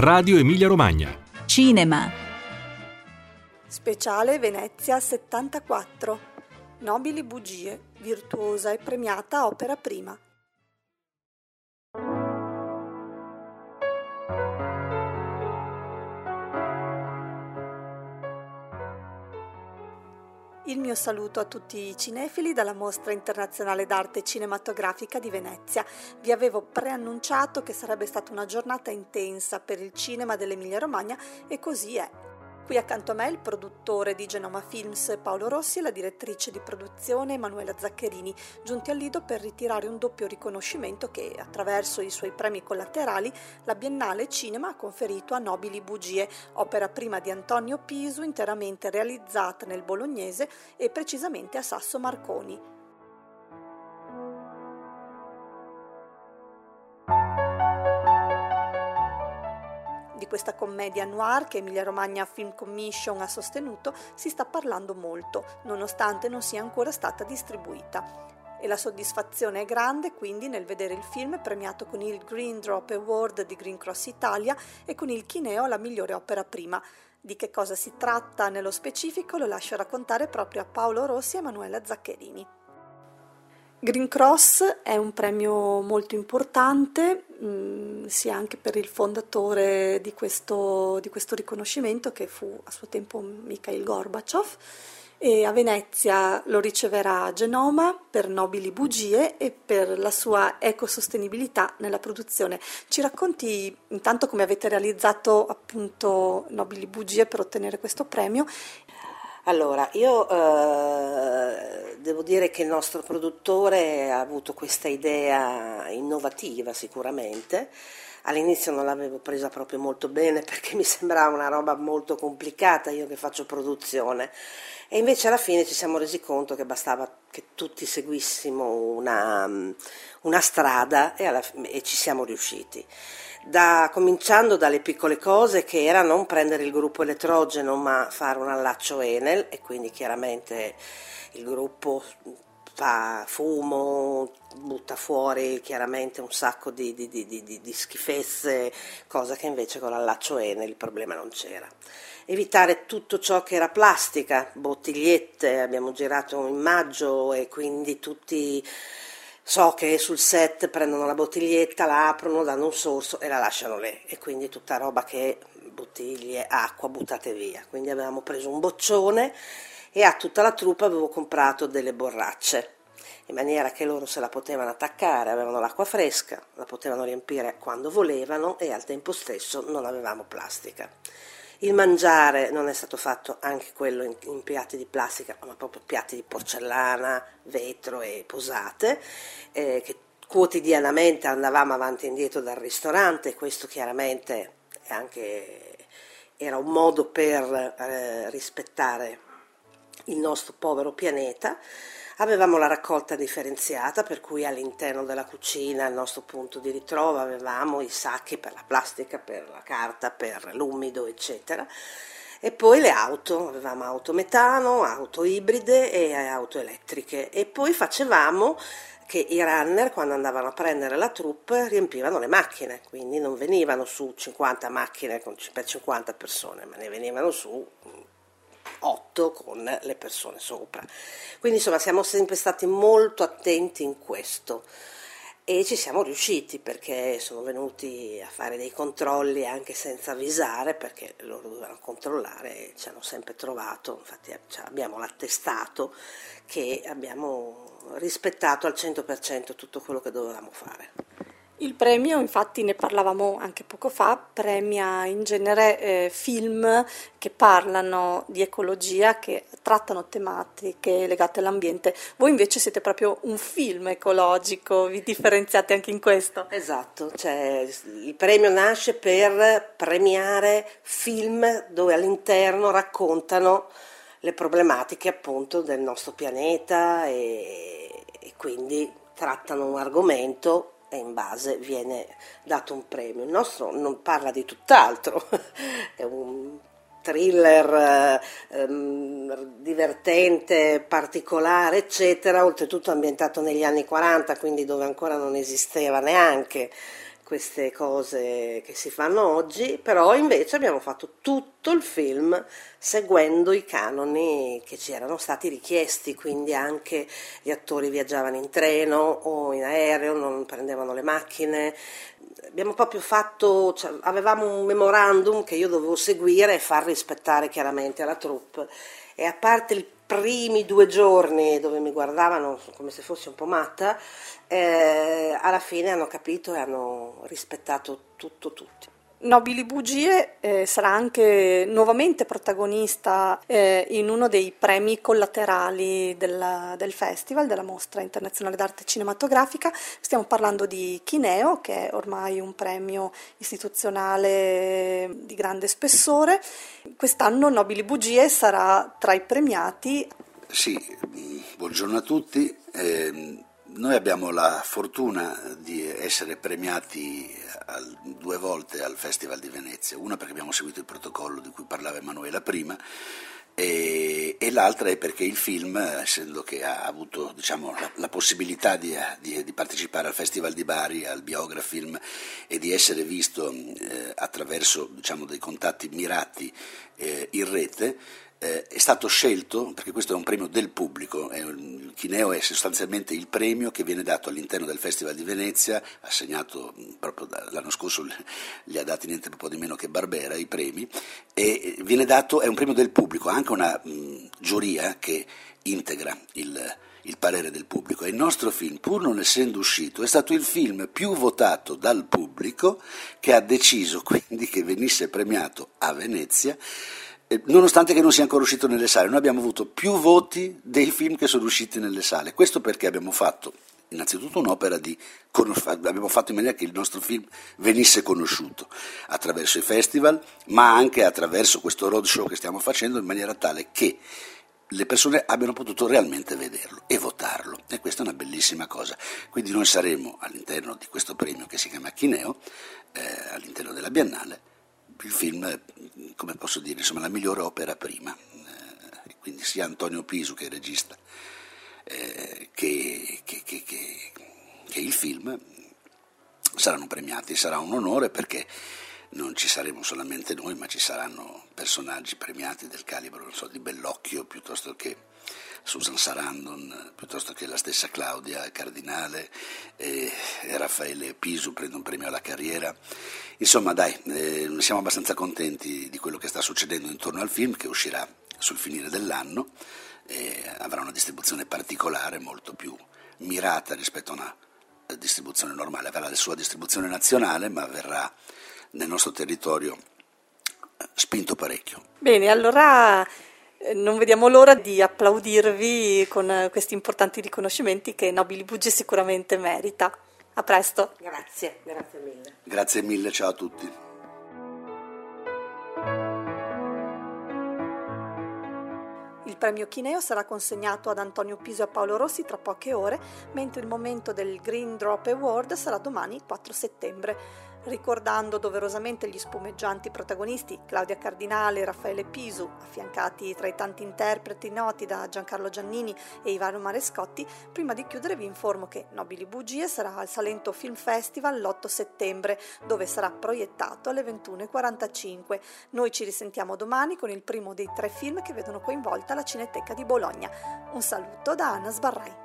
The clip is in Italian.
Radio Emilia Romagna. Cinema. Speciale Venezia 74. Nobili bugie, virtuosa e premiata opera prima. Il mio saluto a tutti i cinefili dalla Mostra Internazionale d'Arte Cinematografica di Venezia. Vi avevo preannunciato che sarebbe stata una giornata intensa per il cinema dell'Emilia Romagna e così è. Qui accanto a me il produttore di Genoma Films Paolo Rossi e la direttrice di produzione Emanuela Zaccherini, giunti al Lido per ritirare un doppio riconoscimento che, attraverso i suoi premi collaterali, la Biennale Cinema ha conferito a Nobili bugie, opera prima di Antonio Pisu, interamente realizzata nel bolognese e precisamente a Sasso Marconi. Di questa commedia noir che Emilia Romagna Film Commission ha sostenuto si sta parlando molto, nonostante non sia ancora stata distribuita. E la soddisfazione è grande quindi nel vedere il film premiato con il Green Drop Award di Green Cross Italia e con il Chineo alla migliore opera prima. Di che cosa si tratta nello specifico lo lascio raccontare proprio a Paolo Rossi e Emanuela Zaccherini. Green Cross è un premio molto importante, sia anche per il fondatore di questo riconoscimento, che fu a suo tempo Mikhail Gorbaciov, e a Venezia lo riceverà Genoma per Nobili bugie e per la sua ecosostenibilità nella produzione. Ci racconti intanto come avete realizzato appunto Nobili bugie per ottenere questo premio? Allora, io devo dire che il nostro produttore ha avuto questa idea innovativa sicuramente. All'inizio non l'avevo presa proprio molto bene perché mi sembrava una roba molto complicata, io che faccio produzione, e invece alla fine ci siamo resi conto che bastava che tutti seguissimo una strada e ci siamo riusciti. Cominciando dalle piccole cose che era non prendere il gruppo elettrogeno ma fare un allaccio Enel, e quindi chiaramente il gruppo fa fumo, butta fuori chiaramente un sacco di schifezze, cosa che invece con l'allaccio Enel il problema non c'era. Evitare tutto ciò che era plastica, bottigliette, abbiamo girato in maggio e quindi tutti... So che sul set prendono la bottiglietta, la aprono, danno un sorso e la lasciano lì, e quindi tutta roba che bottiglie, acqua buttate via. Quindi avevamo preso un boccione e a tutta la troupe avevo comprato delle borracce, in maniera che loro se la potevano attaccare, avevano l'acqua fresca, la potevano riempire quando volevano e al tempo stesso non avevamo plastica. Il mangiare non è stato fatto anche quello in piatti di plastica, ma proprio piatti di porcellana, vetro e posate, che quotidianamente andavamo avanti e indietro dal ristorante. Questo chiaramente era un modo per rispettare il nostro povero pianeta. Avevamo la raccolta differenziata, per cui all'interno della cucina, il nostro punto di ritrovo, avevamo i sacchi per la plastica, per la carta, per l'umido, eccetera. E poi le auto, avevamo auto metano, auto ibride e auto elettriche. E poi facevamo che i runner, quando andavano a prendere la troupe, riempivano le macchine, quindi non venivano su 50 macchine per 50 persone, ma ne venivano su 8 con le persone sopra. Quindi insomma siamo sempre stati molto attenti in questo e ci siamo riusciti, perché sono venuti a fare dei controlli anche senza avvisare, perché loro dovevano controllare e ci hanno sempre trovato, infatti abbiamo l'attestato che abbiamo rispettato al 100% tutto quello che dovevamo fare. Il premio, infatti ne parlavamo anche poco fa, premia in genere film che parlano di ecologia, che trattano tematiche legate all'ambiente. Voi invece siete proprio un film ecologico, vi differenziate anche in questo? Esatto, cioè il premio nasce per premiare film dove all'interno raccontano le problematiche appunto del nostro pianeta e quindi trattano un argomento e in base viene dato un premio. Il nostro non parla di tutt'altro, è un thriller divertente, particolare, eccetera, oltretutto ambientato negli anni 40, quindi dove ancora non esisteva neanche queste cose che si fanno oggi, però invece abbiamo fatto tutto il film seguendo i canoni che ci erano stati richiesti, quindi anche gli attori viaggiavano in treno o in aereo, non prendevano le macchine. Abbiamo proprio fatto, cioè, avevamo un memorandum che io dovevo seguire e far rispettare chiaramente alla troupe, e a parte i primi 2 giorni dove mi guardavano come se fossi un po' matta, alla fine hanno capito e hanno rispettato tutto tutti. Nobili Bugie sarà anche nuovamente protagonista in uno dei premi collaterali del festival, della Mostra Internazionale d'Arte Cinematografica. Stiamo parlando di Chineo, che è ormai un premio istituzionale di grande spessore. Quest'anno Nobili Bugie sarà tra i premiati. Sì, buongiorno a tutti. Noi abbiamo la fortuna di essere premiati 2 volte al Festival di Venezia, una perché abbiamo seguito il protocollo di cui parlava Emanuela prima, e l'altra è perché il film, essendo che ha avuto, diciamo, la possibilità di partecipare al Festival di Bari, al Biografilm, e di essere visto attraverso, diciamo, dei contatti mirati in rete, è stato scelto, perché questo è un premio del pubblico, il Chineo è sostanzialmente il premio che viene dato all'interno del Festival di Venezia, assegnato proprio l'anno scorso, li ha dati niente po' di meno che Barbera i premi, e viene dato, è un premio del pubblico, ha anche una giuria che integra il parere del pubblico, e il nostro film, pur non essendo uscito, è stato il film più votato dal pubblico, che ha deciso quindi che venisse premiato a Venezia, nonostante che non sia ancora uscito nelle sale. Noi abbiamo avuto più voti dei film che sono usciti nelle sale. Questo perché abbiamo fatto innanzitutto un'opera abbiamo fatto in maniera che il nostro film venisse conosciuto attraverso i festival, ma anche attraverso questo roadshow che stiamo facendo, in maniera tale che le persone abbiano potuto realmente vederlo e votarlo, e questa è una bellissima cosa. Quindi noi saremo all'interno di questo premio che si chiama Chineo, all'interno della Biennale, il film, come posso dire, insomma, la migliore opera prima, quindi sia Antonio Pisu, che è il regista, che il film saranno premiati. Sarà un onore, perché non ci saremo solamente noi, ma ci saranno personaggi premiati del calibro, non so, di Bellocchio, piuttosto che Susan Sarandon, piuttosto che la stessa Claudia Cardinale, e Raffaele Pisu prende un premio alla carriera. Insomma, dai, siamo abbastanza contenti di quello che sta succedendo intorno al film, che uscirà sul finire dell'anno, avrà una distribuzione particolare, molto più mirata rispetto a una distribuzione normale. Avrà la sua distribuzione nazionale, ma verrà nel nostro territorio spinto parecchio. Bene, allora non vediamo l'ora di applaudirvi con questi importanti riconoscimenti che Nobili Bugie sicuramente merita. A presto. Grazie mille. Grazie mille, ciao a tutti. Il premio Chineo sarà consegnato ad Antonio Piso e a Paolo Rossi tra poche ore, mentre il momento del Green Drop Award sarà domani 4 settembre. Ricordando doverosamente gli spumeggianti protagonisti Claudia Cardinale e Raffaele Pisu, affiancati tra i tanti interpreti noti da Giancarlo Giannini e Ivano Marescotti, prima di chiudere vi informo che Nobili Bugie sarà al Salento Film Festival l'8 settembre, dove sarà proiettato alle 21:45. Noi ci risentiamo domani con il primo dei 3 film che vedono coinvolta la Cineteca di Bologna. Un saluto da Anna Sbarrai.